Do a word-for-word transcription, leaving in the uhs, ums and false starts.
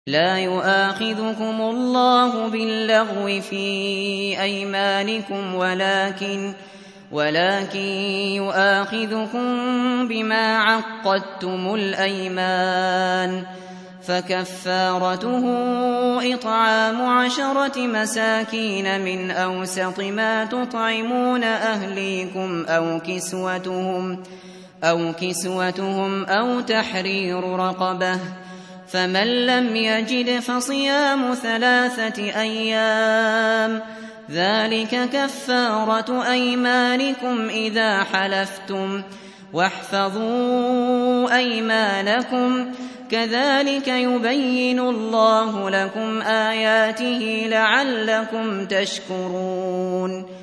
لا يؤاخذكم الله باللغو في أيمانكم ولكن ولكن يؤاخذكم بما عقدتم الأيمان، فكفارته إطعام عشرة مساكين من أوسط ما تطعمون أهليكم أو كسوتهم أو كسوتهم أو تحرير رقبة، فمن لم يجد فصيام ثلاثة أيام، ذلك كفارة أيمانكم إذا حلفتم، واحفظوا أيمانكم، كذلك يبين الله لكم آياته لعلكم تشكرون.